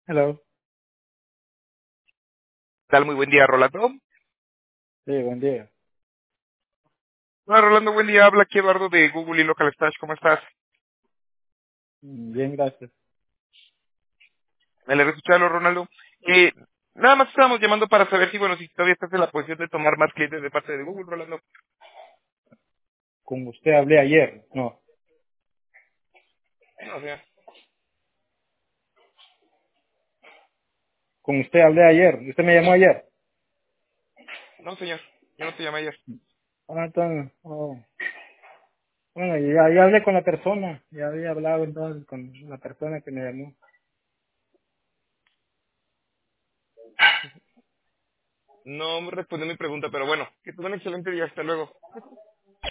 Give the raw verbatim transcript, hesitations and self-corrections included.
Hello. ¿Qué tal? Muy buen día, Rolando. Sí, buen día. Hola, Rolando, buen día. Habla aquí Eduardo de Google y Local Stash. ¿Cómo estás? Mm, Bien, gracias. Me alegra escucharlo, Ronaldo. Eh, nada más estábamos llamando para saber si, bueno, si todavía estás en la posición de tomar más clientes de parte de Google, Rolando. Con usted hablé ayer. No, No, señor. con usted hablé ayer. Usted me llamó ayer. No, señor. Yo no te llamé ayer. Ah, entonces, oh. Bueno, ya, ya hablé con la persona. Ya había hablado entonces con la persona que me llamó. No me respondió mi pregunta, pero bueno, que tenga un excelente día. Hasta luego.